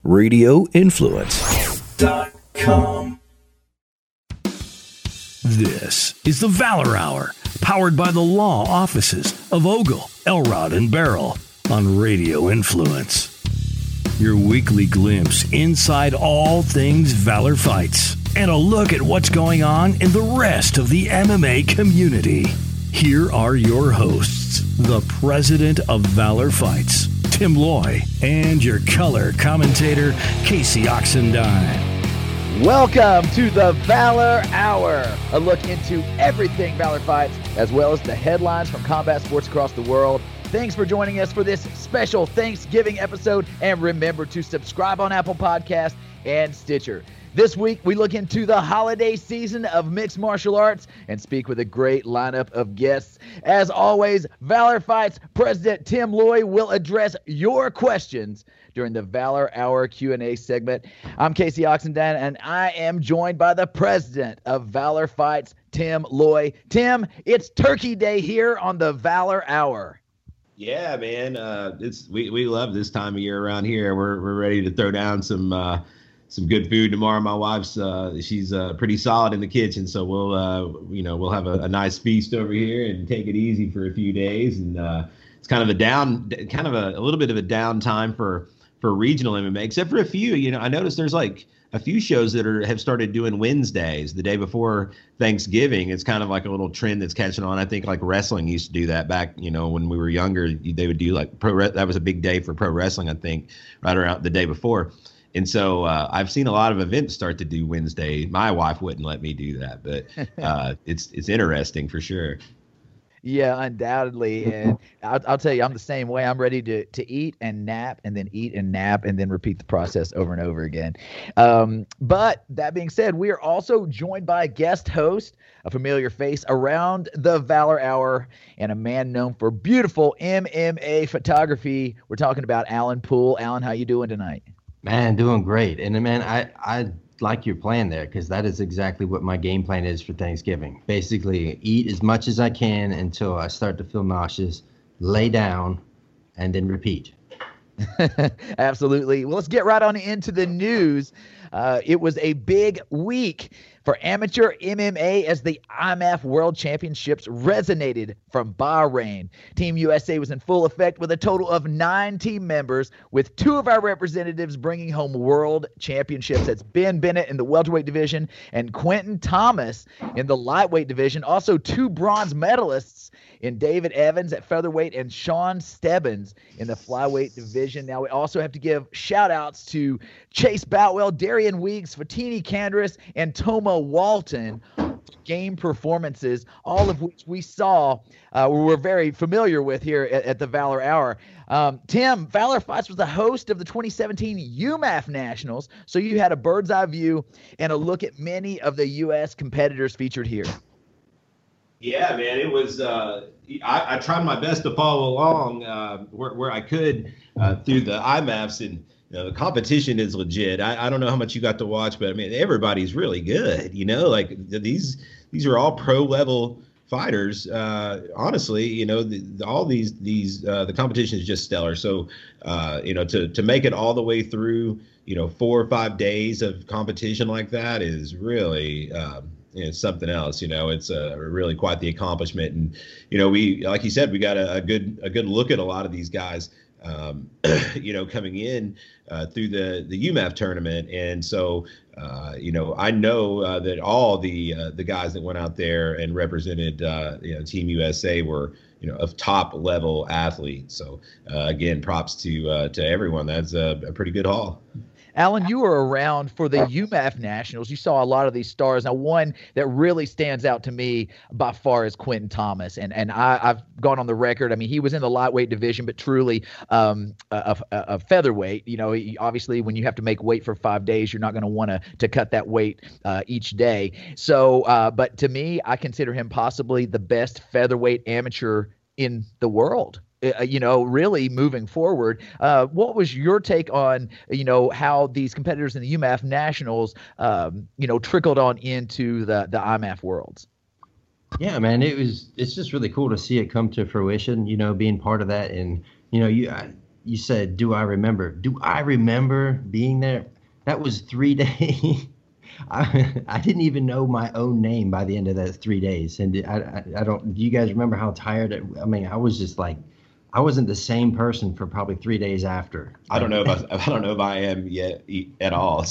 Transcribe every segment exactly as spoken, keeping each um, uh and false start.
radio influence dot com. This is the Valor Hour, powered by the law offices of Ogle, Elrod, and Barrel on Radio Influence. Your weekly glimpse inside all things Valor Fights and a look at what's going on in the rest of the M M A community. Here are your hosts, the president of Valor Fights, Tim Loy, and your color commentator, Casey Oxendine. Welcome to the Valor Hour, a look into everything Valor Fights, as well as the headlines from combat sports across the world. Thanks for joining us for this special Thanksgiving episode, and remember to subscribe on Apple Podcasts and Stitcher. This week, we look into the holiday season of mixed martial arts and speak with a great lineup of guests. As always, Valor Fights President Tim Loy will address your questions during the Valor Hour Q and A segment. I'm Casey Oxendine, and I am joined by the president of Valor Fights, Tim Loy. Tim, it's Turkey Day here on the Valor Hour. Yeah, man, uh, it's we, we love this time of year around here. We're we're ready to throw down some uh, some good food tomorrow. My wife's uh, she's uh, pretty solid in the kitchen, so we'll uh, you know we'll have a, a nice feast over here and take it easy for a few days. And uh, it's kind of a down, kind of a, a little bit of a down time for for regional M M A, except for a few. You know, I noticed there's like a few shows that are have started doing Wednesdays the day before Thanksgiving. It's kind of like a little trend that's catching on. I think like wrestling used to do that back, you know, when we were younger. They would do like pro. That was a big day for pro wrestling, I think, right around the day before. And so uh, I've seen a lot of events start to do Wednesday. My wife wouldn't let me do that, but uh, it's it's interesting for sure. Yeah, undoubtedly. And I'll, I'll tell you, I'm the same way. I'm ready to to eat and nap and then eat and nap and then repeat the process over and over again. Um, but that being said, we are also joined by a guest host, a familiar face around the Valor Hour, and a man known for beautiful M M A photography. We're talking about Alan Poole. Alan, how you doing tonight? Man, doing great. And man, I, I like your plan there, because that is exactly what my game plan is for Thanksgiving. Basically, eat as much as I can until I start to feel nauseous, lay down, and then repeat. Absolutely. Well, let's get right on into the news. Uh, it was a big week for amateur M M A as the I M A F World Championships resonated from Bahrain. Team U S A was in full effect with a total of nine team members, with two of our representatives bringing home world championships. That's Ben Bennett in the welterweight division and Quentin Thomas in the lightweight division. Also, two bronze medalists in David Evans at featherweight and Sean Stebbins in the flyweight division. Now, we also have to give shout-outs to Chase Boutwell, Darian Weeks, Fatini Candris, and Toma Walton for game performances, all of which we saw, uh, we're very familiar with here at, at the Valor Hour. Um, Tim, Valor Fights was the host of the twenty seventeen U M A F Nationals, so you had a bird's eye view and a look at many of the U S competitors featured here. Yeah, man, it was, uh, I, I tried my best to follow along uh, where, where I could uh, through the I M A Fs, and you know, the competition is legit. I, I don't know how much you got to watch, but I mean, everybody's really good, you know, like these, these are all pro level fighters. Uh, honestly, you know, the, the, all these, these, uh, the competition is just stellar. So, uh, you know, to, to make it all the way through, you know, four or five days of competition like that is really, um, it's something else. You know, it's uh, really quite the accomplishment. And, you know, we, like you said, we got a, a good, a good look at a lot of these guys, um, you know, coming in uh, through the, the U M A F tournament. And so, uh, you know, I know uh, that all the, uh, the guys that went out there and represented, uh, you know, Team U S A were, you know, of top level athletes. So, uh, again, props to, uh, to everyone. That's a, a pretty good haul. Alan, you were around for the U M A F Nationals. You saw a lot of these stars. Now, one that really stands out to me by far is Quentin Thomas. And and I, I've gone on the record. I mean, he was in the lightweight division, but truly um, a, a, a featherweight. You know, he, obviously, when you have to make weight for five days, you're not going to want to to cut that weight uh, each day. So, uh, but to me, I consider him possibly the best featherweight amateur in the world. Uh, you know, really moving forward. Uh, what was your take on, you know, how these competitors in the U M A F Nationals, um, you know, trickled on into the, the I M A F Worlds? Yeah, man, it was, it's just really cool to see it come to fruition, you know, being part of that. And, you know, you, I, you said, do I remember? Do I remember being there? That was three days. I, I didn't even know my own name by the end of that three days. And I, I, I don't, do you guys remember how tired? It, I mean, I was just like, I wasn't the same person for probably three days after. I don't know if I, I don't know if I am yet at all.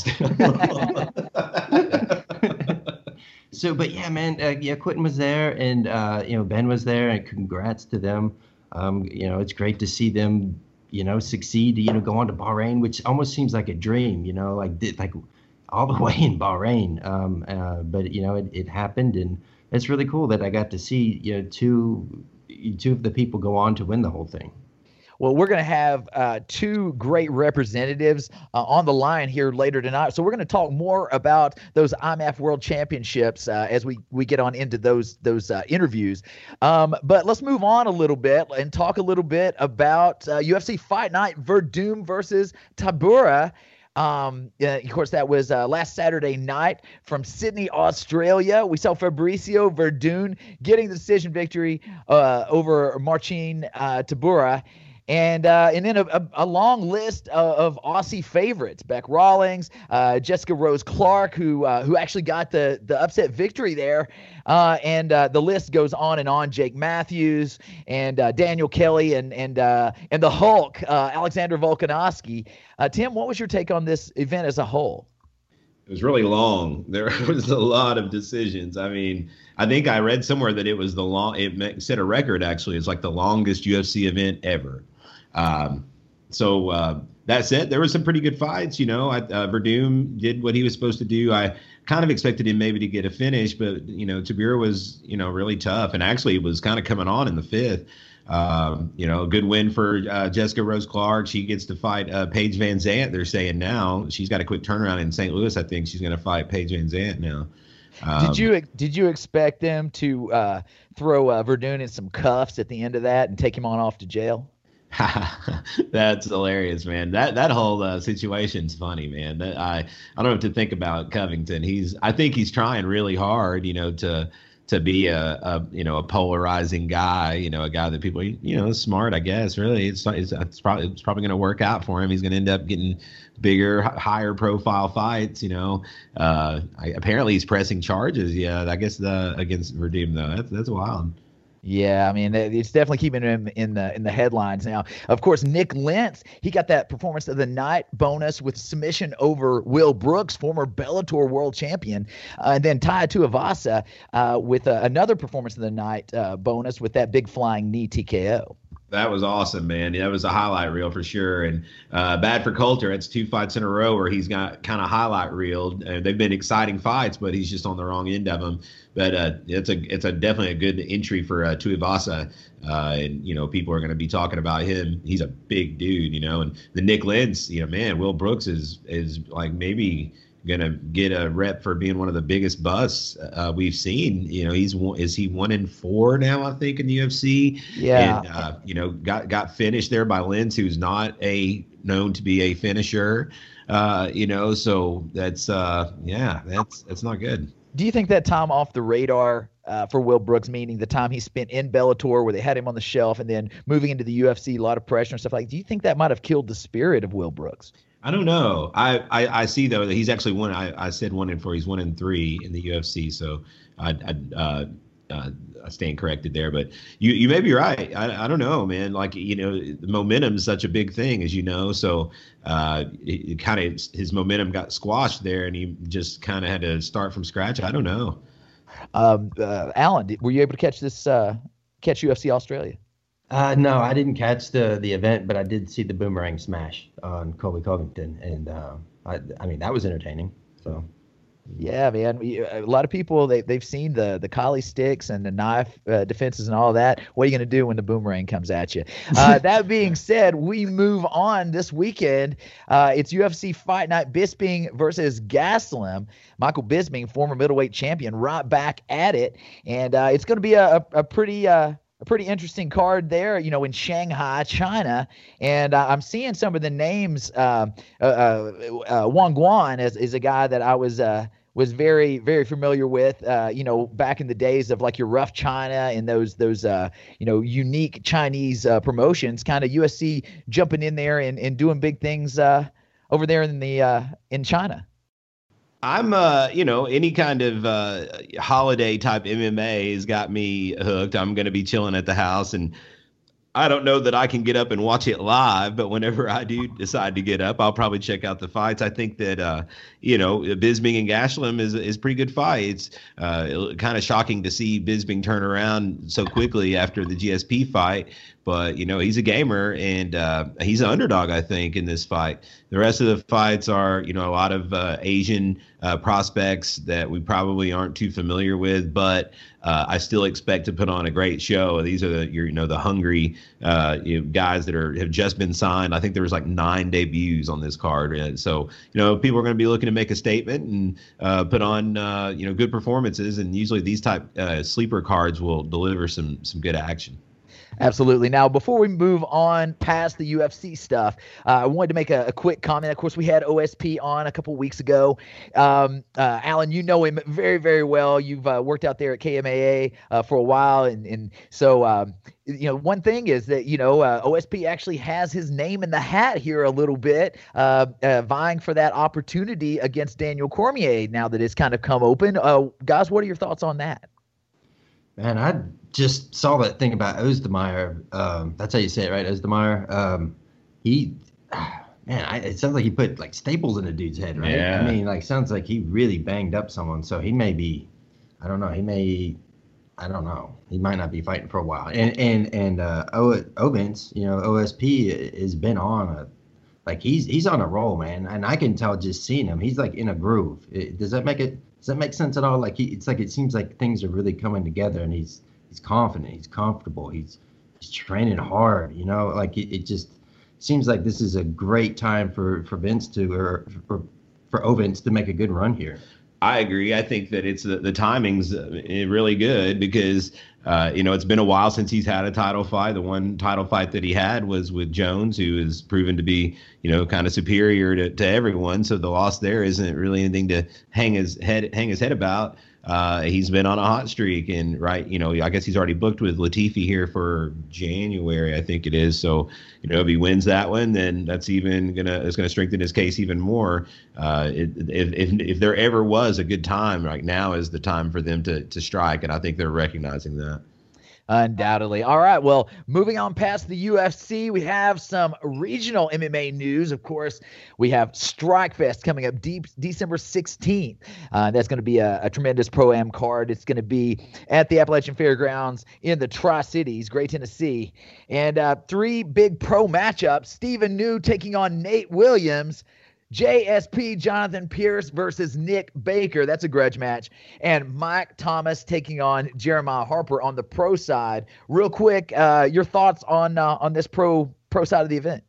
So, but yeah, man, uh, yeah, Quentin was there, and uh, you know, Ben was there, and congrats to them. Um, you know, it's great to see them, you know, succeed. You know, go on to Bahrain, which almost seems like a dream. You know, like like all the way in Bahrain. Um, uh, but you know, it, it happened, and it's really cool that I got to see you know two two of the people go on to win the whole thing. Well, we're going to have uh, two great representatives uh, on the line here later tonight. So we're going to talk more about those I M A F World Championships uh, as we, we get on into those those uh, interviews. Um, but let's move on a little bit and talk a little bit about uh, U F C Fight Night, Werdum versus Tybura. Um, uh, of course, that was uh, last Saturday night from Sydney, Australia. We saw Fabricio Werdum getting the decision victory uh, over Marcin uh, Tybura. And uh, and then a, a, a long list of, of Aussie favorites: Beck Rawlings, uh, Jessica Rose Clark, who uh, who actually got the the upset victory there, uh, and uh, the list goes on and on. Jake Matthews and uh, Daniel Kelly and and uh, and the Hulk, uh, Alexander Volkanovski. Uh, Tim, what was your take on this event as a whole? It was really long. There was a lot of decisions. I mean, I think I read somewhere that it was the long. It set a record actually. It's like the longest U F C event ever. Um, so uh, that said, there were some pretty good fights. You know, I, uh, Werdum did what he was supposed to do. I kind of expected him maybe to get a finish, but you know, Tybura was you know really tough, and actually was kind of coming on in the fifth. Um, you know, a good win for uh, Jessica Rose Clark. She gets to fight uh, Paige Van Zant. They're saying now she's got a quick turnaround in Saint Louis. I think she's going to fight Paige Van Zant now. Um, did you did you expect them to uh, throw uh, Werdum in some cuffs at the end of that and take him on off to jail? That's hilarious, man. That that whole uh, situation's funny, man. That, I I don't know what to think about Covington. He's I think he's trying really hard, you know, to to be a, a you know a polarizing guy, you know, a guy that people you know is smart, I guess. Really, it's it's, it's probably it's probably going to work out for him. He's going to end up getting bigger, higher profile fights. You know, uh, I, apparently he's pressing charges. Yeah, I guess the against Werdum though. That's that's wild. Yeah, I mean, it's definitely keeping him in the in the headlines now. Of course, Nick Lentz, he got that performance of the night bonus with submission over Will Brooks, former Bellator world champion. Uh, and then Tai Tuivasa uh, with uh, another performance of the night uh, bonus with that big flying knee T K O. That was awesome, man. That was a highlight reel for sure. And uh, bad for Coulter. It's two fights in a row where he's got kind of highlight reeled. Uh, they've been exciting fights, but he's just on the wrong end of them. But uh, it's a it's a definitely a good entry for uh, Tuivasa. Uh, and, you know, people are going to be talking about him. He's a big dude, you know. And the Nick Lentz, you know, man, Will Brooks is is like maybe – gonna get a rep for being one of the biggest busts uh, we've seen. You know, he's one, is he one in four now? I think in the U F C. Yeah. And uh, you know, got got finished there by Lentz, who's not a known to be a finisher. Uh, you know, so that's uh, yeah, that's that's not good. Do you think that time off the radar uh, for Will Brooks, meaning the time he spent in Bellator where they had him on the shelf and then moving into the U F C, a lot of pressure and stuff like that, do you think that might have killed the spirit of Will Brooks? I don't know. I, I, I see, though, that he's actually one. I, I said one in four. He's one in three in the U F C. So I, I, uh, uh, I stand corrected there. But you, you may be right. I, I don't know, man. Like, you know, the momentum is such a big thing, as you know. So uh, it, it kind of his momentum got squashed there, and he just kind of had to start from scratch. I don't know. Um, uh, Alan, were you able to catch this? Uh, catch U F C Australia? Uh, no, I didn't catch the the event, but I did see the boomerang smash on Colby Covington, and uh, I, I mean that was entertaining. So, yeah, man, we, a lot of people they they've seen the the collie sticks and the knife uh, defenses and all that. What are you going to do when the boomerang comes at you? Uh, that being said, we move on this weekend. Uh, it's U F C Fight Night: Bisping versus Gastelum. Michael Bisping, former middleweight champion, right back at it, and uh, it's going to be a a, a pretty. Uh, A pretty interesting card there, you know, in Shanghai, China. And uh, I'm seeing some of the names. Uh, uh, uh, Wang Guan is, is a guy that I was uh, was very, very familiar with, uh, you know, back in the days of like your Rough China and those, those, uh, you know, unique Chinese uh, promotions, kind of U F C jumping in there and, and doing big things uh, over there in the, uh, in China. I'm, uh, you know, any kind of uh, holiday type M M A has got me hooked. I'm going to be chilling at the house, and I don't know that I can get up and watch it live, but whenever I do decide to get up, I'll probably check out the fights. I think that, uh, you know, Bisping and Gastelum is is a pretty good fight. It's uh, kind of shocking to see Bisping turn around so quickly after the G S P fight, but, you know, he's a gamer, and uh, he's an underdog, I think, in this fight. The rest of the fights are, you know, a lot of uh, Asian uh, prospects that we probably aren't too familiar with, but uh, I still expect to put on a great show. These are the, you know, the hungry uh, you know, guys that are have just been signed. I think there was like nine debuts on this card, and so, you know, people are going to be looking to make a statement and uh, put on, uh, you know, good performances, and usually these type uh, sleeper cards will deliver some some good action. Absolutely. Now, before we move on past the U F C stuff, uh, I wanted to make a, a quick comment. Of course, we had O S P on a couple weeks ago. Um, uh, Alan, you know him very, very well. You've uh, worked out there at K M A A uh, for a while. And, and so, um, you know, one thing is that, you know, uh, O S P actually has his name in the hat here a little bit, uh, uh, vying for that opportunity against Daniel Cormier now that it's kind of come open. Uh, guys, what are your thoughts on that? Man, I just saw that thing about Ozdemir. Um, that's how you say it, right? Ozdemir. Um, he, man, I, it sounds like he put like staples in a dude's head, right? Yeah. I mean, like, sounds like he really banged up someone. So he may be, I don't know. He may, I don't know. He might not be fighting for a while. And and and uh, o, Ovens, you know, O S P has been on a, like he's he's on a roll, man. And I can tell just seeing him, he's like in a groove. It, does that make it? Does that make sense at all? Like he, it's like it seems like things are really coming together, and he's he's confident, he's comfortable, he's he's training hard. You know, like it, it just seems like this is a great time for for Vince to or for for Ovens to make a good run here. I agree. I think that it's the, the timing's really good because, uh, you know, it's been a while since he's had a title fight. The one title fight that he had was with Jones, who is proven to be, you know, kind of superior to, to everyone. So the loss there isn't really anything to hang his head hang his head about. Uh, he's been on a hot streak, and right, you know, I guess he's already booked with Latifi here for January, I think it is. So, you know, if he wins that one, then that's even gonna it's gonna strengthen his case even more. Uh, it, if if if there ever was a good time, right now is the time for them to to strike, and I think they're recognizing that. Undoubtedly. All right. Well, moving on past the U F C, we have some regional M M A news. Of course, we have Strikefest coming up deep, December sixteenth. Uh, that's going to be a, a tremendous Pro-Am card. It's going to be at the Appalachian Fairgrounds in the Tri-Cities, Gray, Tennessee. And uh, three big pro matchups. Stephen New taking on Nate Williams. J S P, Jonathan Pierce versus Nick Baker. That's a grudge match. And Mike Thomas taking on Jeremiah Harper on the pro side. Real quick, uh, your thoughts on uh, on this pro pro side of the event?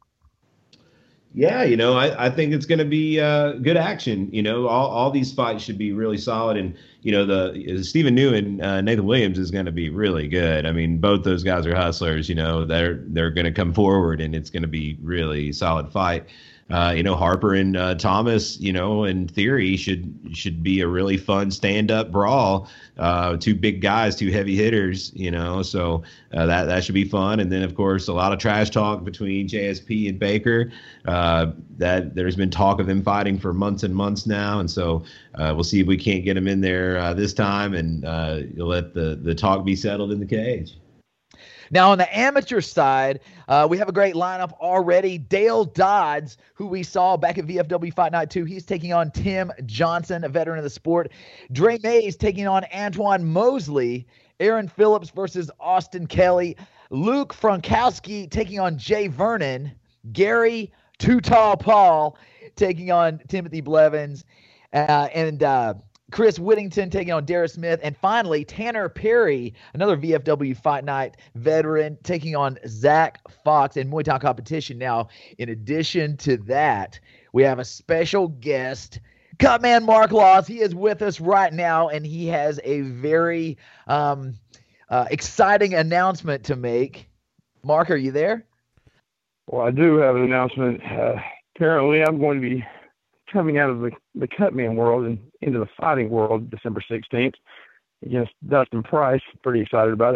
Yeah, you know, I, I think it's going to be uh, good action. You know, all, all these fights should be really solid. And, you know, the uh, Stephen New and uh, Nathan Williams is going to be really good. I mean, both those guys are hustlers. You know, they're they're going to come forward, and it's going to be really solid fight. Uh, you know, Harper and uh, Thomas, you know, in theory should should be a really fun stand-up brawl. Uh, two big guys, two heavy hitters, you know, so uh, that that should be fun. And then, of course, a lot of trash talk between J S P and Baker. Uh, that there's been talk of them fighting for months and months now, and so uh, we'll see if we can't get them in there uh, this time, and uh, let the the talk be settled in the cage. Now, on the amateur side, uh, we have a great lineup already. Dale Dodds, who we saw back at V F W Fight Night two, he's taking on Tim Johnson, a veteran of the sport. Dre Mays taking on Antoine Mosley. Aaron Phillips versus Austin Kelly. Luke Frankowski taking on Jay Vernon. Gary Too Tall Paul taking on Timothy Blevins. Uh, and uh, Chris Whittington taking on Darius Smith. And finally, Tanner Perry, another V F W Fight Night veteran, taking on Zach Fox in Muay Thai competition. Now, in addition to that, we have a special guest, Cutman Mark Laws. He is with us right now, and he has a very um, uh, exciting announcement to make. Mark, are you there? Well, I do have an announcement. Uh, apparently, I'm going to be coming out of the, the Cutman world and into the fighting world December sixteenth against Dustin Price. Pretty excited about it.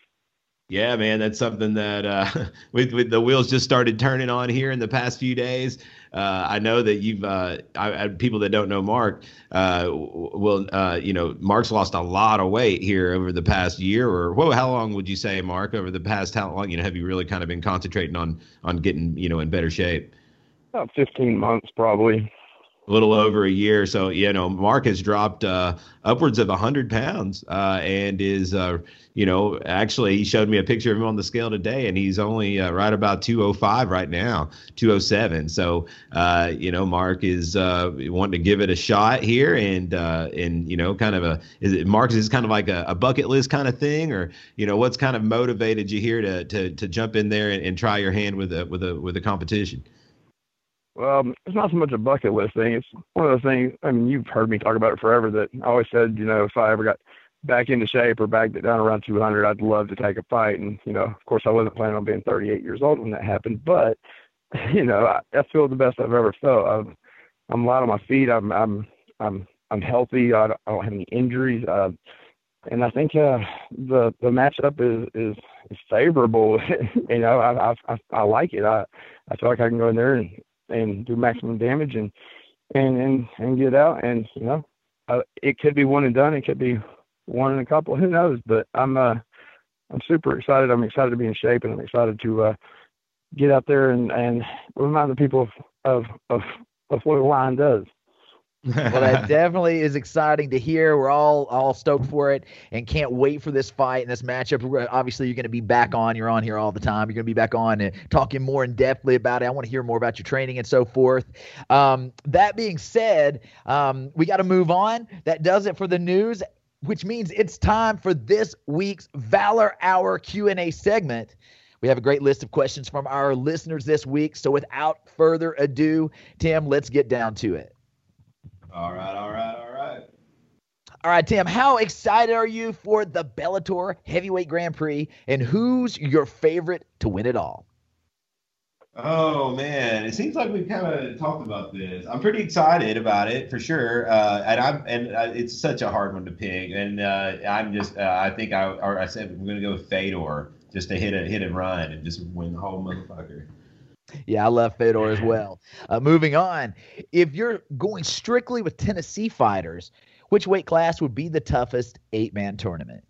Yeah, man, that's something that uh, with, with the wheels just started turning on here in the past few days. Uh, I know that you've uh, I, I, people that don't know Mark uh, will, uh, you know, Mark's lost a lot of weight here over the past year. Or whoa, how long would you say, Mark, over the past how long? You know, have you really kind of been concentrating on on getting, you know, in better shape? About fifteen months, probably. A little over a year. So, you know, Mark has dropped uh, upwards of one hundred pounds uh, and is, uh, you know, actually he showed me a picture of him on the scale today, and he's only uh, right about two oh five right now, two oh seven. So, uh, you know, Mark is uh, wanting to give it a shot here, and, uh, and you know, kind of a, is it, Mark, is this kind of like a, a bucket list kind of thing, or, you know, what's kind of motivated you here to to, to jump in there and, and try your hand with a, with a, with a competition? Well, it's not so much a bucket list thing. It's one of those things, I mean, you've heard me talk about it forever, that I always said, you know, if I ever got back into shape or back down around two hundred, I'd love to take a fight. And, you know, of course, I wasn't planning on being thirty-eight years old when that happened. But, you know, I, I feel the best I've ever felt. I'm, I'm light on my feet. I'm I'm, I'm, I'm healthy. I don't, I don't have any injuries. Uh, and I think uh, the the matchup is, is, is favorable. you know, I, I, I, I like it. I, I feel like I can go in there and, and do maximum damage and, and, and, and get out. And, you know, uh, it could be one and done. It could be one and a couple, who knows, but I'm, uh, I'm super excited. I'm excited to be in shape, and I'm excited to, uh, get out there and, and remind the people of, of, of, of what a lion does. Well, that definitely is exciting to hear. We're all all stoked for it and can't wait for this fight and this matchup. Obviously, you're going to be back on. You're on here all the time. You're going to be back on and talking more in depthly about it. I want to hear more about your training and so forth. Um, that being said, um, we got to move on. That does it for the news, which means it's time for this week's Valor Hour Q and A segment. We have a great list of questions from our listeners this week. So without further ado, Tim, let's get down to it. All right, all right, all right. All right, Tim, how excited are you for the Bellator Heavyweight Grand Prix, and who's your favorite to win it all? Oh, man, it seems like we've kind of talked about this. I'm pretty excited about it, for sure. Uh, and I'm and uh, it's such a hard one to pick. And uh, I'm just, uh, I think I, or I said we're going to go with Fedor just to hit a hit and run and just win the whole motherfucker. Yeah, I love Fedor as well. Uh, moving on, if you're going strictly with Tennessee fighters, which weight class would be the toughest eight-man tournament?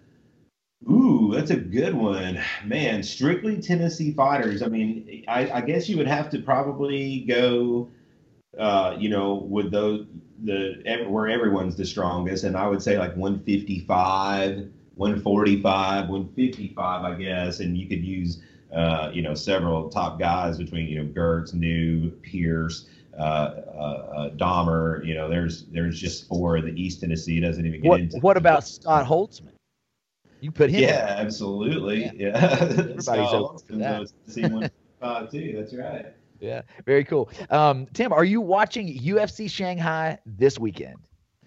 Ooh, that's a good one. Man, strictly Tennessee fighters. I mean, I, I guess you would have to probably go, uh, you know, with those, the where everyone's the strongest. And I would say like one fifty-five, one forty-five, one fifty-five, I guess. And you could use, uh, you know, several top guys between, you know, Gertz, New, Pierce, uh, uh, uh, Dahmer. You know, there's there's just four. The East Tennessee doesn't even get what, into. What about Scott Holtzman? You put him. Yeah, in. Absolutely. Yeah. yeah. Everybody's open for that. C one fifty-five too. That's right. Yeah, very cool. Um, Tim, are you watching U F C Shanghai this weekend?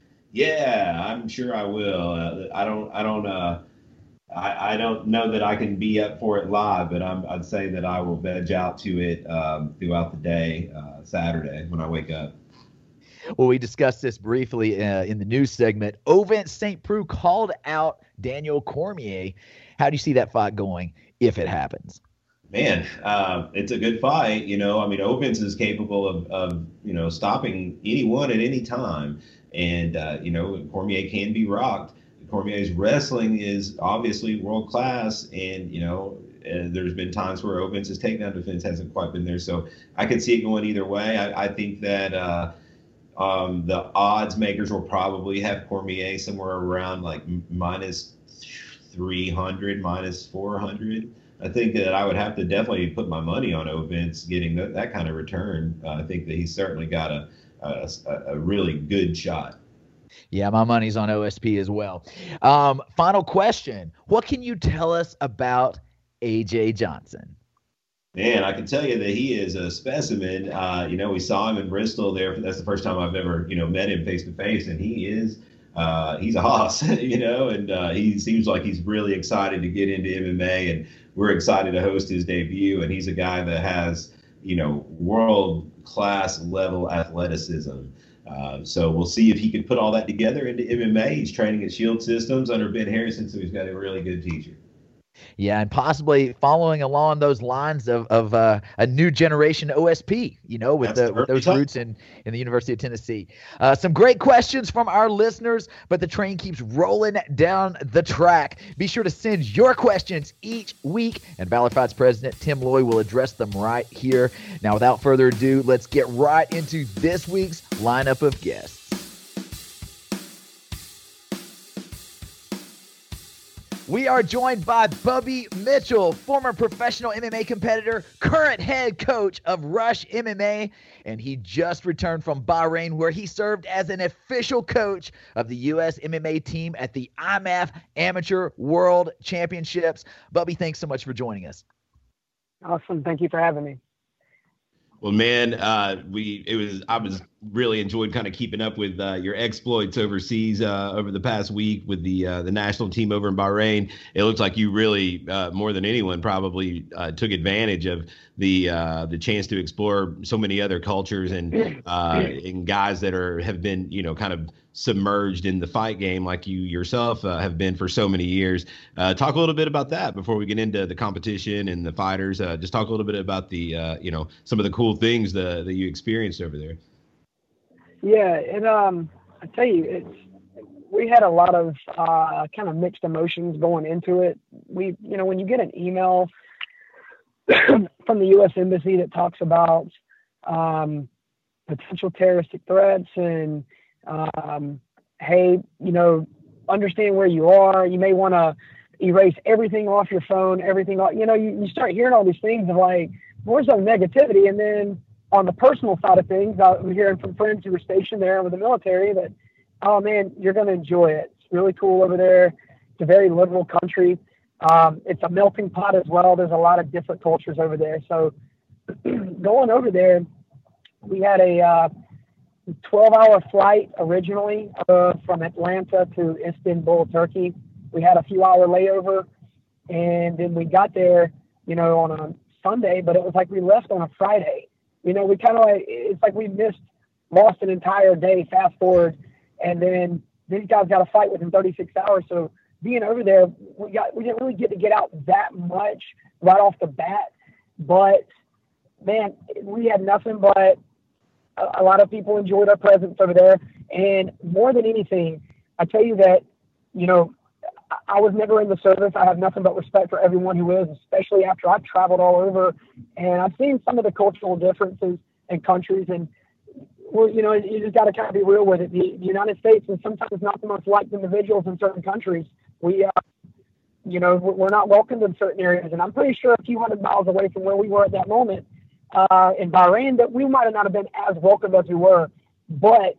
Yeah, I'm sure I will. Uh, I don't. I don't. Uh, I, I don't know that I can be up for it live, but I'm, I'd say that I will veg out to it um, throughout the day, uh, Saturday when I wake up. Well, we discussed this briefly uh, in the news segment. Ovince Saint Preux called out Daniel Cormier. How do you see that fight going if it happens? Man, uh, it's a good fight. You know, I mean, Ovince is capable of, of, you know, stopping anyone at any time. And, uh, you know, Cormier can be rocked. Cormier's wrestling is obviously world class. And, you know, uh, there's been times where Ovince's takedown defense hasn't quite been there. So I could see it going either way. I, I think that uh, um, the odds makers will probably have Cormier somewhere around like minus three hundred, minus four hundred. I think that I would have to definitely put my money on Ovince getting that, that kind of return. Uh, I think that he's certainly got a, a, a really good shot. Yeah, my money's on O S P as well. Um, final question. What can you tell us about A J Johnson? Man, I can tell you that he is a specimen. Uh, you know, we saw him in Bristol there. That's the first time I've ever, you know, met him face to face, and he is uh, he's a hoss, you know, and uh, he seems like he's really excited to get into M M A, and we're excited to host his debut. And he's a guy that has, you know, world class level athleticism. Uh, so we'll see if he can put all that together into M M A. He's training at Shield Systems under Ben Harrison, so he's got a really good teacher. Yeah, and possibly following along those lines of of uh, a new generation O S P, you know, with, the, with those tough. roots in, in the University of Tennessee. Uh, some great questions from our listeners, but the train keeps rolling down the track. Be sure to send your questions each week, and Valor Fights President Tim Loy will address them right here. Now, without further ado, let's get right into this week's lineup of guests. We are joined by Bubby Mitchell, former professional M M A competitor, current head coach of Rush M M A, and he just returned from Bahrain, where he served as an official coach of the U S M M A team at the I M A F Amateur World Championships. Bubby, thanks so much for joining us. Awesome. Thank you for having me. Well, man, uh, we it was I was really enjoyed kind of keeping up with uh, your exploits overseas uh, over the past week with the uh, the national team over in Bahrain. It looks like you really, uh, more than anyone, probably uh, took advantage of the uh, the chance to explore so many other cultures and uh, and guys that are have been, you know, kind of submerged in the fight game like you yourself uh, have been for so many years. Uh, talk a little bit about that before we get into the competition and the fighters. Uh, just talk a little bit about the, uh, you know, some of the cool things the, that you experienced over there. Yeah, and um, I tell you, it's we had a lot of uh, kind of mixed emotions going into it. We, you know, when you get an email from the U S Embassy that talks about um, potential terroristic threats and Um, hey, you know, understand where you are. You may want to erase everything off your phone, everything, off, you know, you, you start hearing all these things of like, where's some negativity? And then on the personal side of things, I'm hearing from friends who were stationed there with the military that, oh man, you're going to enjoy it. It's really cool over there. It's a very liberal country. Um, it's a melting pot as well. There's a lot of different cultures over there. So going over there, we had a, uh, twelve hour flight originally uh, from Atlanta to Istanbul, Turkey. We had a few hour layover, and then we got there, you know, on a Sunday, but it was like we left on a Friday. You know, we kind of like, it's like we missed, lost an entire day, fast forward, and then these guys got a fight within thirty-six hours. So being over there, we got we didn't really get to get out that much right off the bat, but man, we had nothing but a lot of people enjoyed our presence over there. And more than anything, I tell you that, you know, I was never in the service. I have nothing but respect for everyone who is, especially after I've traveled all over. And I've seen some of the cultural differences in countries. And, well, you know, you just got to kind of be real with it. The, the United States is sometimes not the most liked individuals in certain countries. We, uh, you know, we're not welcomed in certain areas. And I'm pretty sure a few hundred miles away from where we were at that moment, Uh, in Bahrain, that we might not have been as welcome as we were. But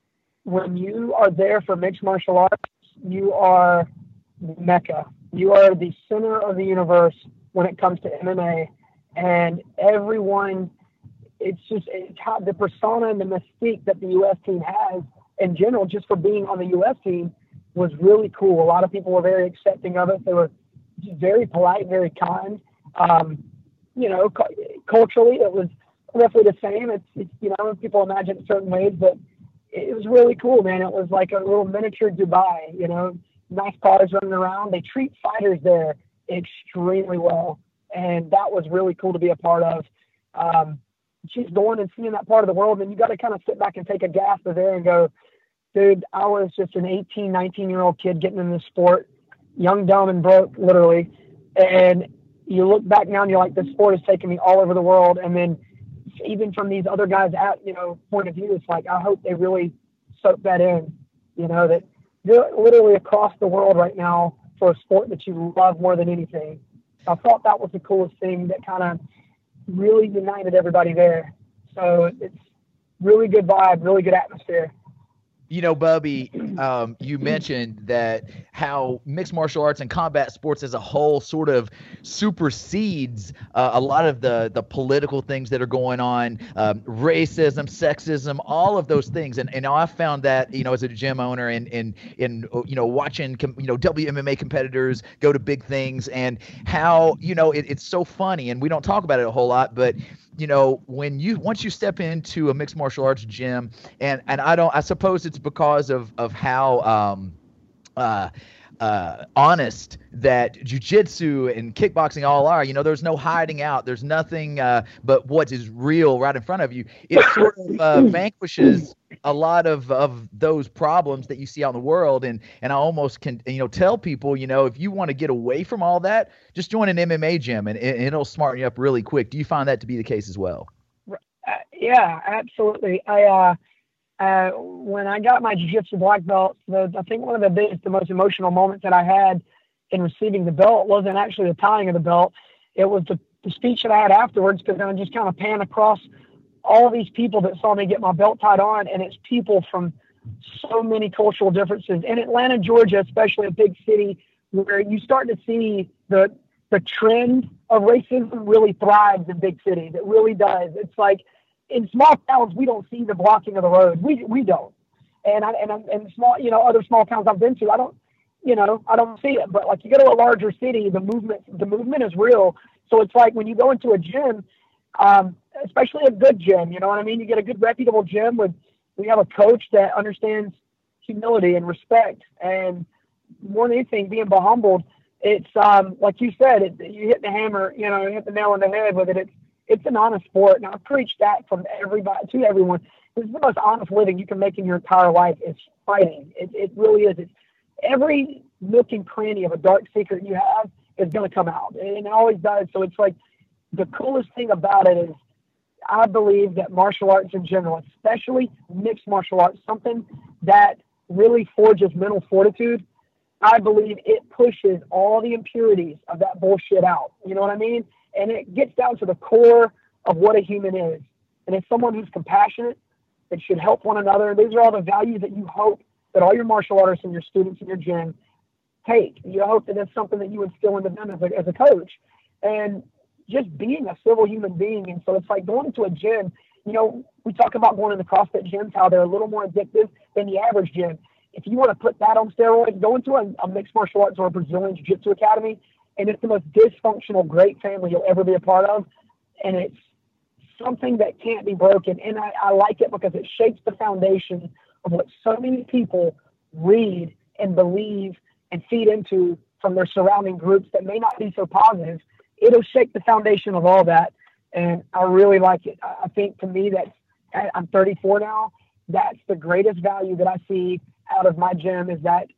when you are there for mixed martial arts, you are Mecca. You are the center of the universe when it comes to M M A. And everyone, it's just it's how the persona and the mystique that the U S team has in general, just for being on the U S team, was really cool. A lot of people were very accepting of it. They were just very polite, very kind. Um, you know, cu- culturally, it was roughly the same. It's, it's, you know, people imagine it certain ways, but it was really cool, man. It was like a little miniature Dubai, you know, nice cars running around. They treat fighters there extremely well. And that was really cool to be a part of. Um, just going and seeing that part of the world, and you got to kind of sit back and take a gasp of air and go, dude, I was just an eighteen, nineteen year old kid getting in this sport, young, dumb, and broke, literally. And you look back now and you're like, this sport has taken me all over the world. And then even from these other guys out, you know, point of view, it's like, I hope they really soak that in, you know, that you're literally across the world right now for a sport that you love more than anything. I thought that was the coolest thing that kind of really united everybody there. So it's really good vibe, really good atmosphere. You know, Bubby, um, you mentioned that how mixed martial arts and combat sports as a whole sort of supersedes uh, a lot of the the political things that are going on, um, racism, sexism, all of those things. And and I found that, you know, as a gym owner and in in you know watching com- you know W M M A competitors go to big things, and how, you know, it, it's so funny, and we don't talk about it a whole lot, but you know, when you once you step into a mixed martial arts gym, and and I don't, I suppose it's because of of how um, uh, uh, honest that jiu-jitsu and kickboxing all are. You know, there's no hiding out. There's nothing uh, but what is real right in front of you. It sort of uh, vanquishes a lot of, of those problems that you see out in the world. And, and I almost can, you know, tell people, you know, if you want to get away from all that, just join an M M A gym and, and it'll smarten you up really quick. Do you find that to be the case as well? Uh, yeah, absolutely. I, uh, uh, when I got my jiu-jitsu black belt, the, I think one of the biggest, the most emotional moments that I had in receiving the belt wasn't actually the tying of the belt. It was the, the speech that I had afterwards, because I just kind of panned across all these people that saw me get my belt tied on, and it's people from so many cultural differences. In Atlanta, Georgia, especially a big city, where you start to see the the trend of racism really thrives in big cities. It really does. It's like in small towns, we don't see the blocking of the road. We we don't. And I and and small, you know, other small towns I've been to, I don't, you know, I don't see it. But like you go to a larger city, the movement the movement is real. So it's like when you go into a gym, um, especially a good gym, you know what I mean? You get a good reputable gym with, we have a coach that understands humility and respect, and more than anything, being humbled. It's um, like you said, it, you hit the hammer, you know, you hit the nail on the head with it. It's it's an honest sport, and I preach that from everybody to everyone. It's the most honest living you can make in your entire life. It's fighting. It it really is. It's every nook and cranny of a dark secret you have is going to come out, and it always does. So it's like the coolest thing about it is, I believe that martial arts in general, especially mixed martial arts, something that really forges mental fortitude, I believe it pushes all the impurities of that bullshit out. You know what I mean? And it gets down to the core of what a human is. And it's someone who's compassionate, that should help one another. These are all the values that you hope that all your martial artists and your students in your gym take. You hope that it's something that you instill into them as a, as a coach. And just being a civil human being. And so it's like going into a gym, you know, we talk about going into CrossFit gyms, how they're a little more addictive than the average gym. If you want to put that on steroids, go into a, a mixed martial arts or a Brazilian Jiu-Jitsu academy, and it's the most dysfunctional, great family you'll ever be a part of. And it's something that can't be broken. And I, I like it because it shapes the foundation of what so many people read and believe and feed into from their surrounding groups that may not be so positive. It'll shake the foundation of all that. And I really like it. I think to me, that's, I'm thirty-four now. That's the greatest value that I see out of my gym, is that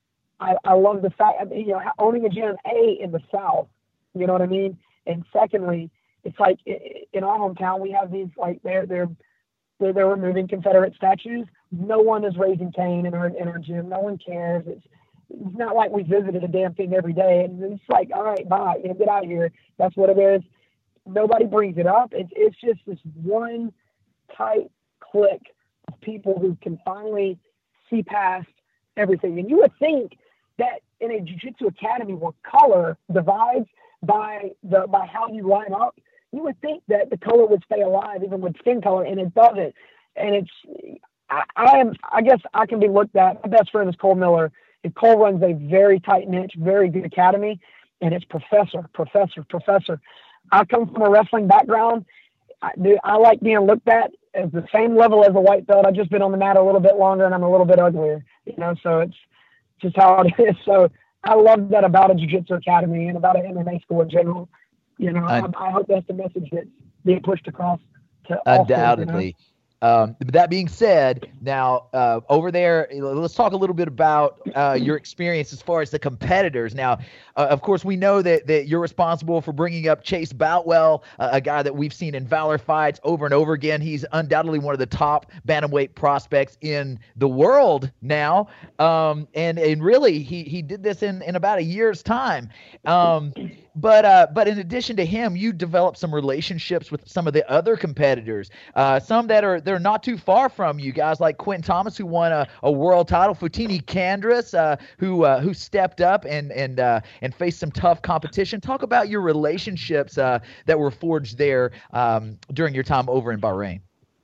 I, I love the fact, you know, owning a gym, A, in the South, you know what I mean? And secondly, it's like in our hometown, we have these, like, they're, they're, they're, they're removing Confederate statues. No one is raising Cain in our, in our gym. No one cares. It's, It's not like we visited a damn thing every day, and it's like, all right, bye, you know, get out of here. That's what it is. Nobody brings it up. It's it's just this one tight clique of people who can finally see past everything. And you would think that in a jiu-jitsu academy where color divides by the by how you line up, you would think that the color would stay alive even with skin color, and it doesn't. And it's I, I am I guess I can be looked at. My best friend is Cole Miller. And Cole runs a very tight niche, very good academy, and it's professor, professor, professor. I come from a wrestling background. I, do, I like being looked at as the same level as a white belt. I've just been on the mat a little bit longer, and I'm a little bit uglier, you know, so it's just how it is. So I love that about a jiu-jitsu academy and about an M M A school in general. You know, I, I hope that's the message that's being pushed across to all undoubtedly. schools, you know? Um, that being said, now uh, over there, let's talk a little bit about uh, your experience as far as the competitors. Now, uh, of course, we know that that you're responsible for bringing up Chase Boutwell, uh, a guy that we've seen in Valor fights over and over again. He's undoubtedly one of the top bantamweight prospects in the world now, um, and and really he he did this in in about a year's time. Um, But uh, but in addition to him, you developed some relationships with some of the other competitors, uh, some that are they're not too far from you guys, like Quentin Thomas, who won a, a world title, Futini Candras, uh, who uh, who stepped up and and uh, and faced some tough competition. Talk about your relationships uh, that were forged there um, during your time over in Bahrain.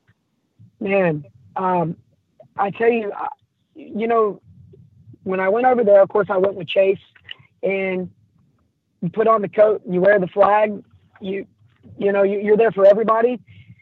Man, um, I tell you, you know, when I went over there, of course, I went with Chase, and you put on the coat and you wear the flag, you You know, you, you're there for everybody.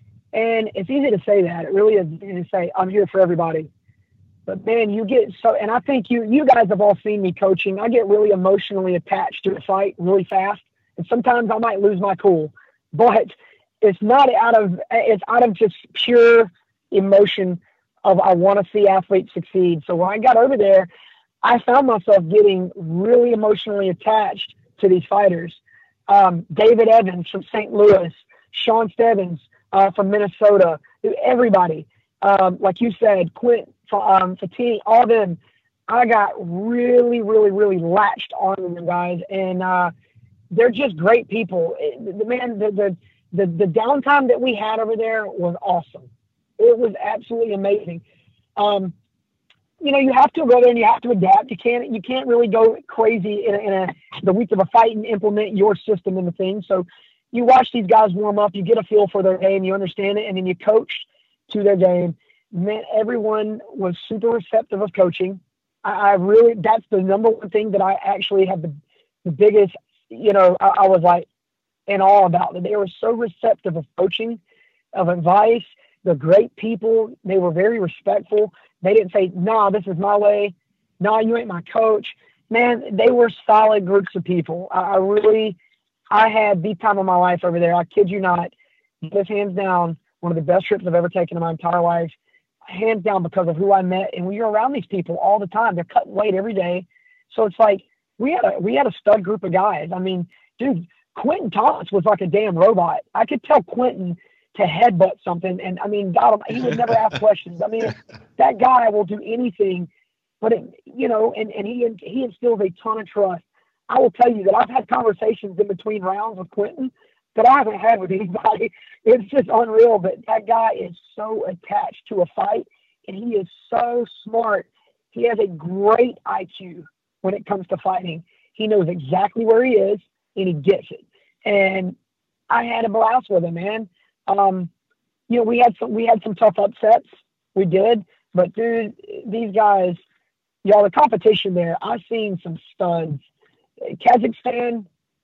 And it's easy to say that. It really is easy to say, I'm here for everybody. But, man, you get so – and I think you you guys have all seen me coaching. I get really emotionally attached to a fight really fast. And sometimes I might lose my cool. But it's not out of – it's out of just pure emotion of I want to see athletes succeed. So when I got over there, I found myself getting really emotionally attached to these fighters. Um, David Evans from Saint Louis, Sean Stebbins uh, from Minnesota, everybody. Um, like you said, Quint, um, Fatih, all of them. I got really, really, really latched on them guys, and uh, they're just great people. The, the man, the, the the the downtime that we had over there was awesome. It was absolutely amazing. Um, you know, you have to go there and you have to adapt. You can't you can't really go crazy in a, in a the week of a fight and implement your system in the thing. So you watch these guys warm up, you get a feel for their game, you understand it, and then you coach to their game. Man, everyone was super receptive of coaching. I, I really, that's the number one thing that I actually have the, the biggest, you know, I, I was like in awe about it. They were so receptive of coaching, of advice. They're great people. They were very respectful. They didn't say, nah, this is my way. Nah, you ain't my coach. Man, they were solid groups of people. I, I really, I had the time of my life over there. I kid you not. This hands down, one of the best trips I've ever taken in my entire life. Hands down because of who I met. And we were around these people all the time. They're cutting weight every day. So it's like, we had a, we had a stud group of guys. I mean, dude, Quentin Thomas was like a damn robot. I could tell Quentin to headbutt something. And I mean, God, he would never ask questions. I mean, that guy will do anything, but it, you know, and, and he, he instills a ton of trust. I will tell you that I've had conversations in between rounds with Quentin that I haven't had with anybody. It's just unreal, but that guy is so attached to a fight, and he is so smart. He has a great I Q when it comes to fighting. He knows exactly where he is, and he gets it. And I had a blast with him, man. Um, you know, we had some we had some tough upsets. We did, but dude, these guys, y'all, the competition there. I've seen some studs. Kazakhstan,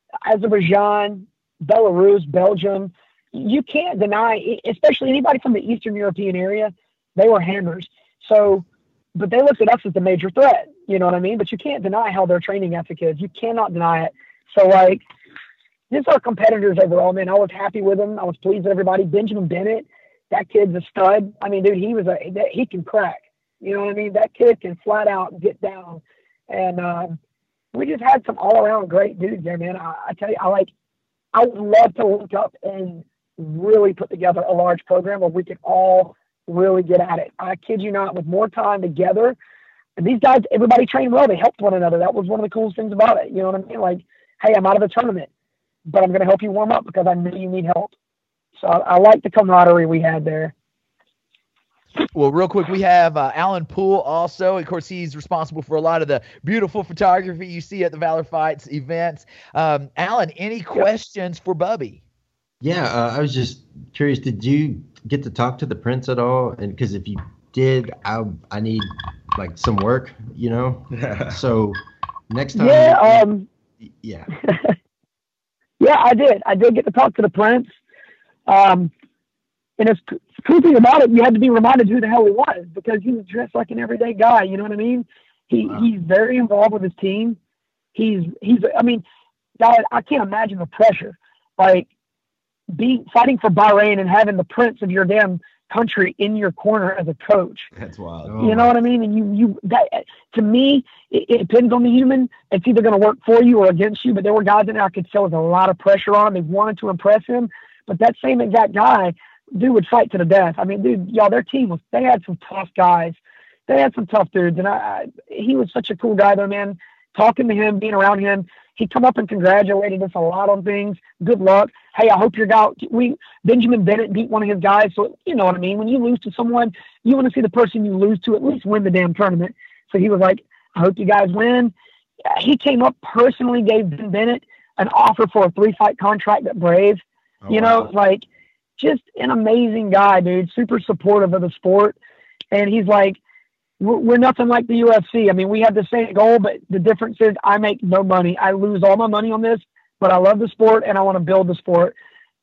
Azerbaijan, Belarus, Belgium. You can't deny, especially anybody from the Eastern European area, they were hammers. So, but they looked at us as the major threat. You know what I mean? But you can't deny how their training ethic is. You cannot deny it. So, like, just our competitors overall, man, I was happy with them. I was pleased with everybody. Benjamin Bennett, that kid's a stud. I mean, dude, he was a he can crack. You know what I mean? That kid can flat out get down. And uh, we just had some all around great dudes there, man. I, I tell you, I like. I would love to link up and really put together a large program where we could all really get at it. I kid you not, with more time together. And these guys, everybody trained well. They helped one another. That was one of the coolest things about it. You know what I mean? Like, hey, I'm out of the tournament, but I'm going to help you warm up because I know you need help. So I, I like the camaraderie we had there. Well, real quick, we have uh, Alan Poole also. Of course, he's responsible for a lot of the beautiful photography you see at the Valor Fights events. Um, Alan, any questions for Bubby? Yeah, uh, I was just curious. Did you get to talk to the Prince at all? And because if you did, I I need like some work, you know. So next time. Yeah. Um. Yeah. Yeah, I did. I did get to talk to the Prince. Um. And it's the cool thing about it, you had to be reminded who the hell he was because he was dressed like an everyday guy. You know what I mean? He wow. He's very involved with his team. He's he's. I mean, guys, I can't imagine the pressure, like being fighting for Bahrain and having the Prince of your damn country in your corner as a coach. That's wild. You oh. know what I mean? And you you that to me, it, it depends on the human. It's either going to work for you or against you. But there were guys in there I could tell there was a lot of pressure on him. They wanted to impress him, but that same exact guy. Dude would fight to the death. I mean, dude, y'all, their team was, they had some tough guys. They had some tough dudes. And I, I he was such a cool guy though, man. Talking to him, being around him, he come up and congratulated us a lot on things. Good luck. Hey, I hope your guy, we, Benjamin Bennett beat one of his guys. So, you know what I mean? When you lose to someone, you want to see the person you lose to at least win the damn tournament. So he was like, I hope you guys win. He came up personally, gave Ben Bennett an offer for a three fight contract at Brave. Oh, you know, wow. like, just an amazing guy, dude, super supportive of the sport. And he's like, we're, we're nothing like the U F C. I mean, we have the same goal, but the difference is I make no money. I lose all my money on this, but I love the sport and I want to build the sport.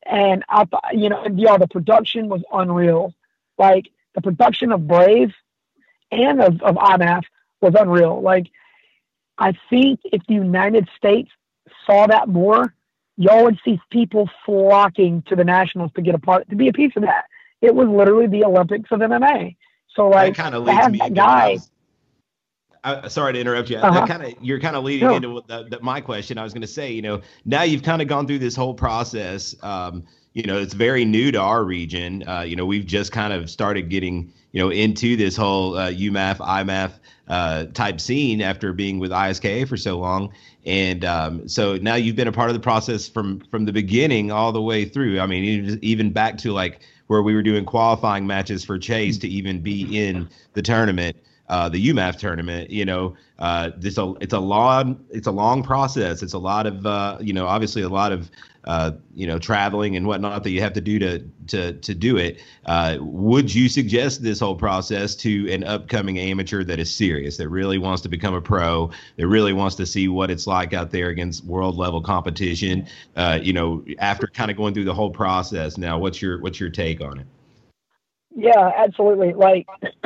And I, you know, yeah, the production was unreal. Like the production of Brave and of, of I M A F was unreal. Like I think if the United States saw that more, y'all would see people flocking to the Nationals to get a part, to be a piece of that. It was literally the Olympics of M M A. So like, that kind of to leads have me that into guy. what I was, I, sorry to interrupt you. Uh-huh. That kind of you're kind of leading No. into what the, the, my question. I was going to say, you know, now you've kind of gone through this whole process. Um, you know, it's very new to our region. Uh, you know, we've just kind of started getting, you know, into this whole uh, U M A F, I M A F uh, type scene after being with I S K A for so long. And um, so now you've been a part of the process from from the beginning all the way through. I mean, even, even back to like where we were doing qualifying matches for Chase to even be in the tournament. Uh, the U M A F tournament, you know, uh, this a, it's a long it's a long process. It's a lot of uh, you know, obviously a lot of uh, you know, traveling and whatnot that you have to do to to to do it. Uh, would you suggest this whole process to an upcoming amateur that is serious, that really wants to become a pro, that really wants to see what it's like out there against world level competition? Uh, you know, after kind of going through the whole process, now what's your what's your take on it? Yeah, absolutely. Like.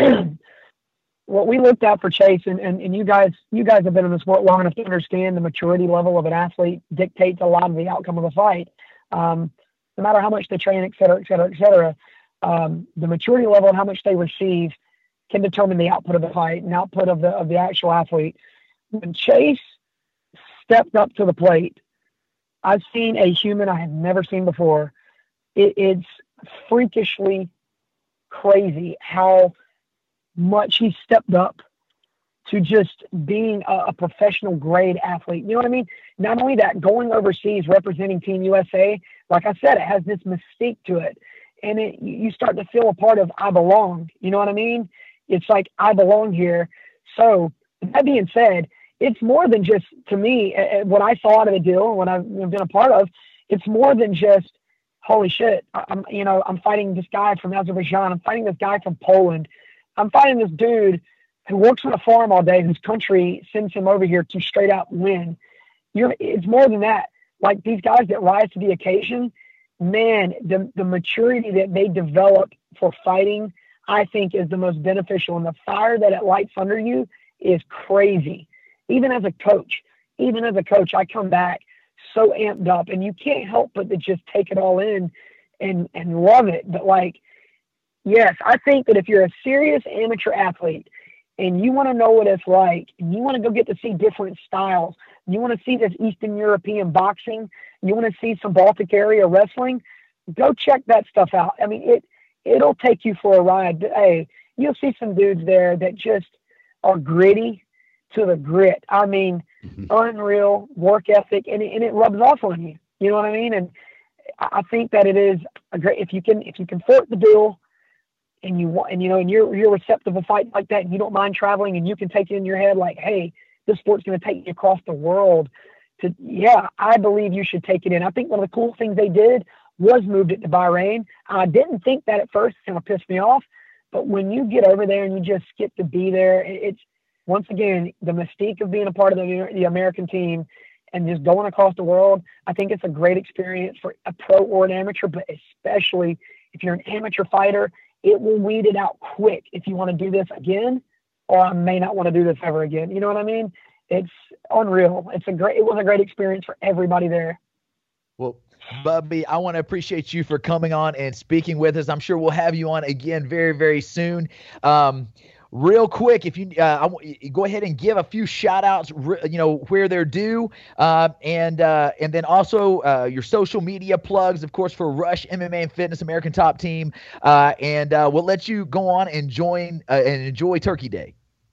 What we looked at for Chase, and, and, and you guys you guys have been in the sport long enough to understand the maturity level of an athlete dictates a lot of the outcome of the fight. Um, no matter how much they train, et cetera, et cetera, et cetera, um, the maturity level and how much they receive can determine the output of the fight and output of the of the actual athlete. When Chase stepped up to the plate, I've seen a human I have never seen before. It, it's freakishly crazy how much he stepped up to just being a, a professional grade athlete. You know what I mean? Not only that, going overseas representing Team U S A, like I said, it has this mystique to it. And it, you start to feel a part of, I belong. You know what I mean? It's like, I belong here. So that being said, it's more than just, to me, uh, what I saw out of the deal and what I've been a part of, it's more than just, holy shit, I'm, you know, I'm fighting this guy from Azerbaijan. I'm fighting this guy from Poland. I'm fighting this dude who works on a farm all day, whose country sends him over here to straight out win. You're, it's more than that. Like these guys that rise to the occasion, man, the, the maturity that they develop for fighting, I think is the most beneficial. And the fire that it lights under you is crazy. Even as a coach, even as a coach, I come back so amped up, and you can't help but to just take it all in and, and love it. But like, yes, I think that if you're a serious amateur athlete and you want to know what it's like, and you want to go get to see different styles, you want to see this Eastern European boxing, you want to see some Baltic area wrestling, go check that stuff out. I mean, it, it'll take you for a ride. But, hey, you'll see some dudes there that just are gritty to the grit. I mean, mm-hmm. unreal work ethic, and it, and it rubs off on you. You know what I mean? And I think that it is a great, if you can, if you can foot the bill, and you want, and you know, and you're you're receptive to fight like that, and you don't mind traveling, and you can take it in your head like, hey, this sport's going to take you across the world. To yeah, I believe you should take it in. I think one of the cool things they did was moved it to Bahrain. I didn't think that at first; it's going to piss me off. But when you get over there and you just get to be there, it's once again the mystique of being a part of the the American team and just going across the world. I think it's a great experience for a pro or an amateur, but especially if you're an amateur fighter. It will weed it out quick if you want to do this again, or I may not want to do this ever again. You know what I mean? It's unreal. It's a great, it was a great experience for everybody there. Well, Bubby, I want to appreciate you for coming on and speaking with us. I'm sure we'll have you on again very, very soon. Um, real quick, if you uh, I w- go ahead and give a few shout outs, you know, where they're due, uh, and uh, and then also uh, your social media plugs, of course, for Rush M M A and Fitness American Top Team, uh, and uh, we'll let you go on and join uh, and enjoy Turkey Day.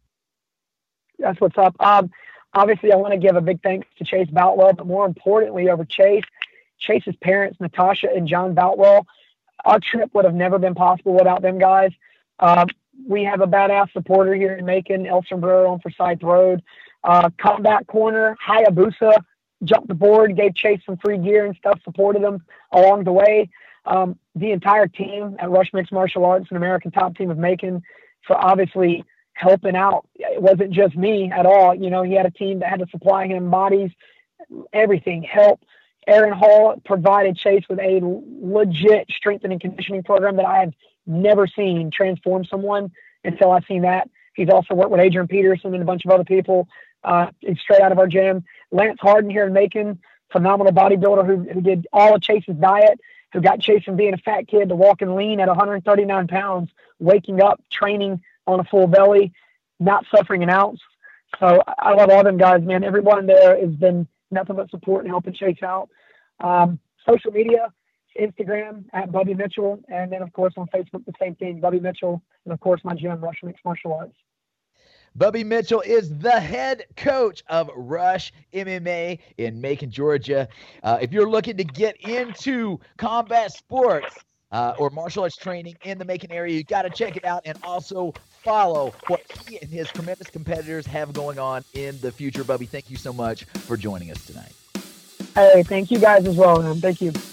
That's what's up. Um, obviously, I want to give a big thanks to Chase Boutwell, but more importantly, over Chase, Chase's parents, Natasha and John Boutwell. Our trip would have never been possible without them guys. Um, We have a badass supporter here in Macon, El Sombrero on Forsyth Road. Uh, Combat Corner, Hayabusa jumped aboard, gave Chase some free gear and stuff, supported him along the way. Um, the entire team at Rush Mixed Martial Arts and American Top Team of Macon for obviously helping out. It wasn't just me at all. You know, he had a team that had to supply him bodies, everything, help. Aaron Hall provided Chase with a legit strength and conditioning program that I have never seen transform someone until I've seen that. He's also worked with Adrian Peterson and a bunch of other people uh, straight out of our gym. Lance Harden here in Macon, phenomenal bodybuilder who, who did all of Chase's diet, who got Chase from being a fat kid to walking lean at one hundred thirty-nine pounds, waking up, training on a full belly, not suffering an ounce. So I love all them guys, man. Everyone there has been nothing but support and helping Chase out. Um, social media, Instagram at Bubby Mitchell, and then of course on Facebook the same thing, Bubby Mitchell, and of course my gym, Rush Mixed Martial Arts. Bubby Mitchell is the head coach of Rush M M A in Macon, Georgia. Uh, if you're looking to get into combat sports uh, or martial arts training in the Macon area, you got to check it out and also follow what he and his tremendous competitors have going on in the future. Bubby, thank you so much for joining us tonight. Hey, thank you guys as well, man. Thank you.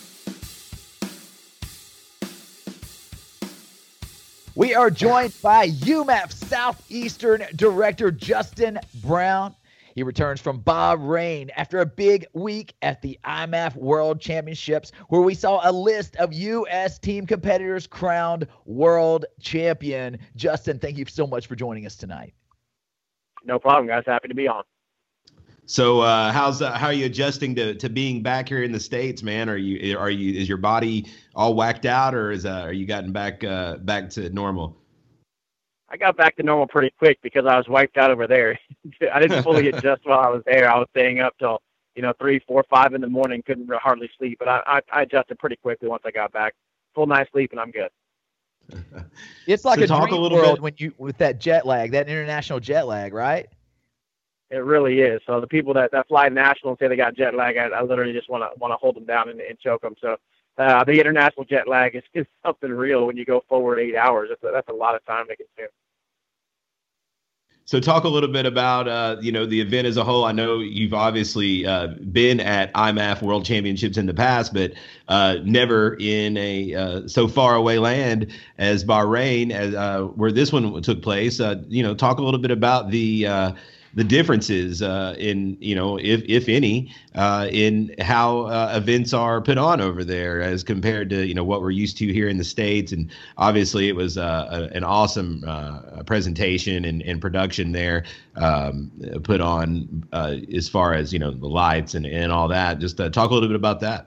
We are joined by U M A F Southeastern Director Justin Brown. He returns from Bahrain after a big week at the I M A F World Championships, where we saw a list of U S team competitors crowned world champion. Justin, thank you so much for joining us tonight. No problem, guys. Happy to be on. So, uh, how's uh, how are you adjusting to, to being back here in the States, man? Are you are you is your body all whacked out, or is uh, are you gotten back uh, back to normal? I got back to normal pretty quick because I was wiped out over there. I didn't fully adjust while I was there. I was staying up till you know three, four, five in the morning. Couldn't hardly sleep, but I, I, I adjusted pretty quickly once I got back. Full night's sleep, and I'm good. It's like so a talk dream a little world bit. when you with that jet lag, that international jet lag, right? It really is. So the people that, that fly national and say they got jet lag, I, I literally just want to want to hold them down and, and choke them. So uh, the international jet lag is, is something real when you go forward eight hours. That's a, that's a lot of time to consume. So talk a little bit about, uh, you know, the event as a whole. I know you've obviously uh, been at I M A F World Championships in the past, but uh, never in a uh, so far away land as Bahrain, as uh, where this one took place. Uh, you know, talk a little bit about the uh, the differences uh, in, you know, if if any, uh, in how uh, events are put on over there as compared to, you know, what we're used to here in the States. And obviously it was uh, a, an awesome uh, presentation and, and production there um, put on uh, as far as, you know, the lights and, and all that. Just uh, talk a little bit about that.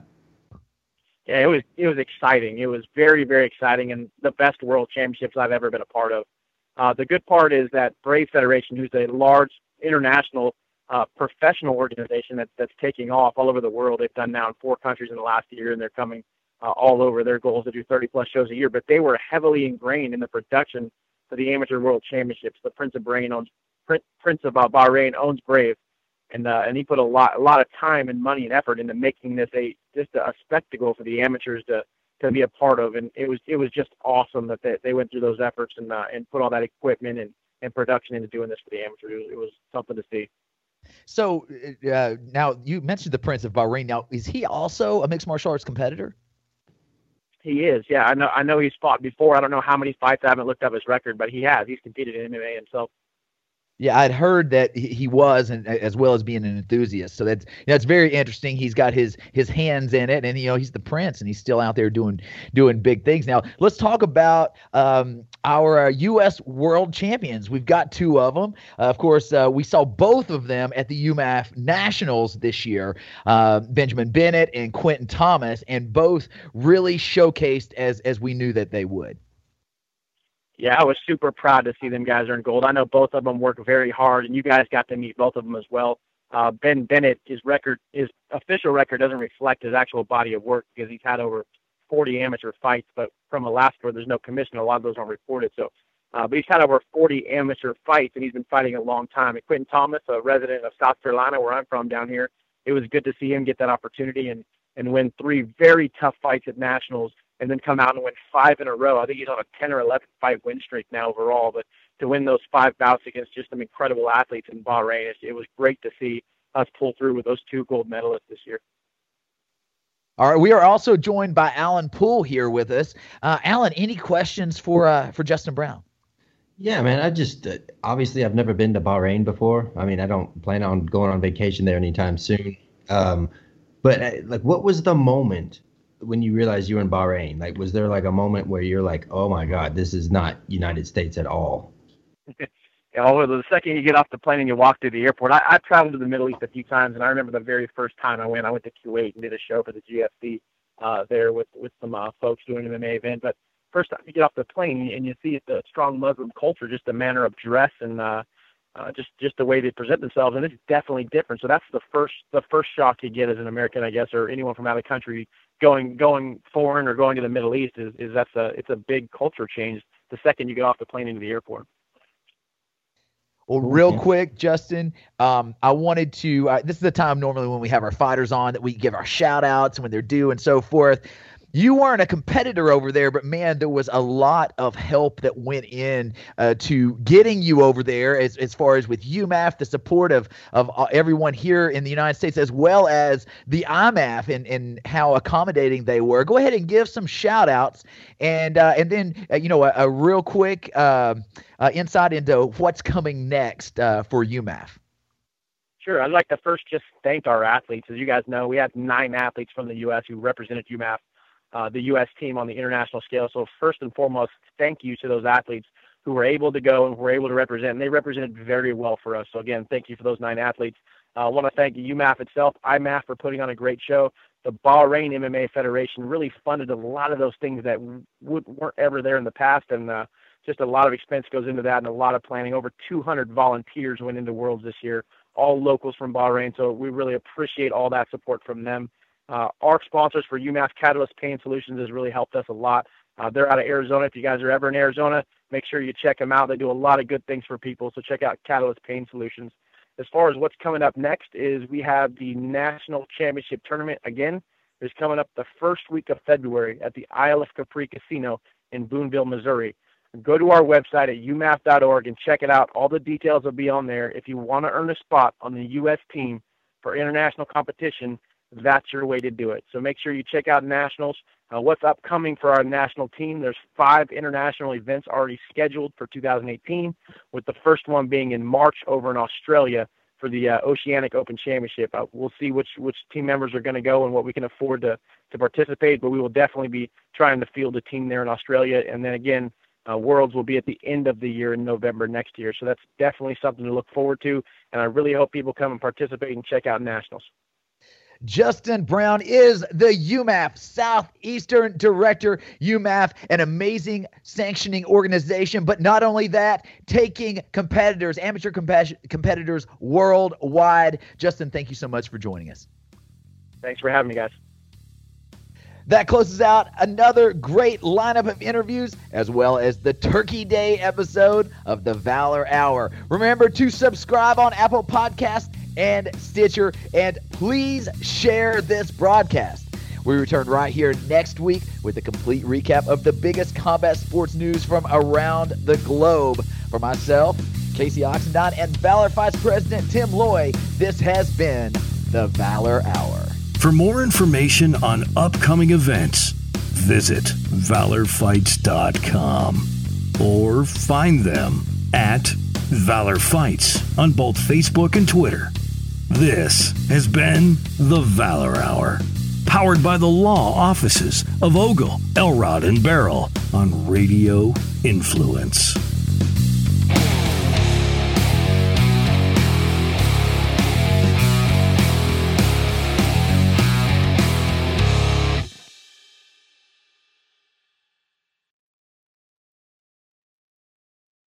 Yeah, it was it was exciting. It was very, very exciting and the best world championships I've ever been a part of. Uh, the good part is that Brave Federation, who's a large international uh, professional organization that, that's taking off all over the world. They've done now in four countries in the last year, and they're coming uh, all over. Their goal is to do thirty plus shows a year, but they were heavily ingrained in the production for the Amateur World Championships. The Prince of Bahrain owns Prince of uh, Bahrain owns Brave, and uh, and he put a lot a lot of time and money and effort into making this a just a, a spectacle for the amateurs to to be a part of. And it was it was just awesome that they, they went through those efforts and uh, and put all that equipment and and production into doing this for the amateurs. It was, it was something to see. So uh, now you mentioned the Prince of Bahrain. Now, is he also a mixed martial arts competitor? He is. Yeah, I know. I know he's fought before. I don't know how many fights. I haven't looked up his record, but he has. He's competed in M M A himself. Yeah, I'd heard that he was, and as well as being an enthusiast. So that's that's very interesting. He's got his his hands in it, and you know he's the prince, and he's still out there doing doing big things. Now let's talk about um, our uh, U S World Champions. We've got two of them. Uh, of course, uh, we saw both of them at the U M A F Nationals this year. Uh, Benjamin Bennett and Quentin Thomas, and both really showcased as as we knew that they would. Yeah, I was super proud to see them guys earn gold. I know both of them work very hard, and you guys got to meet both of them as well. Uh, Ben Bennett, his record, his official record doesn't reflect his actual body of work because he's had over forty amateur fights, but from Alaska where there's no commission, a lot of those aren't reported. So, uh, but he's had over forty amateur fights, and he's been fighting a long time. And Quentin Thomas, a resident of South Carolina, where I'm from down here, it was good to see him get that opportunity and, and win three very tough fights at nationals, and then come out and win five in a row. I think he's on a ten or eleven fight win streak now overall, but to win those five bouts against just some incredible athletes in Bahrain, it, it was great to see us pull through with those two gold medalists this year. All right, we are also joined by Alan Poole here with us. Uh, Alan, any questions for uh, for Justin Brown? Yeah, man, I just, uh, obviously I've never been to Bahrain before. I mean, I don't plan on going on vacation there anytime soon. Um, But uh, like, what was the moment when you realized you were in Bahrain? Like, was there like a moment where you're like, oh my God, this is not United States at all? Yeah, well, the second you get off the plane and you walk through the airport, I, I traveled to the Middle East a few times, and I remember the very first time I went, I went to Kuwait and did a show for the G F C uh, there with, with some uh, folks doing an M M A event. But first time you get off the plane and you see the strong Muslim culture, just the manner of dress and uh, uh, just just the way they present themselves, and it's definitely different. So that's the first the first shock you get as an American, I guess, or anyone from out of the country going going foreign or going to the Middle East is, is that's a it's a big culture change the second you get off the plane into the airport. Well, real quick, Justin, um, I wanted to uh, – this is the time normally when we have our fighters on that we give our shout-outs when they're due and so forth. You weren't a competitor over there, but, man, there was a lot of help that went in uh, to getting you over there as, as far as with U M A F, the support of, of uh, everyone here in the United States, as well as the I M A F and, and how accommodating they were. Go ahead and give some shout-outs and, uh, and then, uh, you know, a, a real quick uh, – Uh, insight into what's coming next uh, for U M A F. Sure. I'd like to first just thank our athletes. As you guys know, we had nine athletes from the U S who represented U M A F, uh, the U S team on the international scale. So first and foremost, thank you to those athletes who were able to go and were able to represent. And they represented very well for us. So again, thank you for those nine athletes. Uh, I want to thank U M A F itself, I M A F for putting on a great show. The Bahrain M M A Federation really funded a lot of those things that would, weren't ever there in the past. And uh, just a lot of expense goes into that and a lot of planning. Over two hundred volunteers went into Worlds this year, all locals from Bahrain. So we really appreciate all that support from them. Uh, our sponsors for U M A F, Catalyst Pain Solutions, has really helped us a lot. Uh, they're out of Arizona. If you guys are ever in Arizona, make sure you check them out. They do a lot of good things for people. So check out Catalyst Pain Solutions. As far as what's coming up next is we have the National Championship Tournament again. It's coming up the first week of February at the Isle of Capri Casino in Boonville, Missouri. Go to our website at U M A F dot org and check it out. All the details will be on there. If you want to earn a spot on the U S team for international competition, that's your way to do it. So make sure you check out nationals. Uh, what's upcoming for our national team? There's five international events already scheduled for two thousand eighteen, with the first one being in March over in Australia for the uh, Oceanic Open Championship. Uh, we'll see which which team members are going to go and what we can afford to, to participate, but we will definitely be trying to field a team there in Australia. And then again, Uh, Worlds will be at the end of the year in November next year. So that's definitely something to look forward to. And I really hope people come and participate and check out Nationals. Justin Brown is the U M A F Southeastern Director. U M A F, an amazing sanctioning organization, but not only that, taking competitors, amateur comp- competitors worldwide. Justin, thank you so much for joining us. Thanks for having me, guys. That closes out another great lineup of interviews, as well as the Turkey Day episode of the Valor Hour. Remember to subscribe on Apple Podcasts and Stitcher, and please share this broadcast. We return right here next week with a complete recap of the biggest combat sports news from around the globe. For myself, Casey Oxendine, and Valor Fights President Tim Loy, this has been the Valor Hour. For more information on upcoming events, visit valor fights dot com or find them at Valor Fights on both Facebook and Twitter. This has been the Valor Hour, powered by the law offices of Ogle, Elrod, and Beryl on Radio Influence.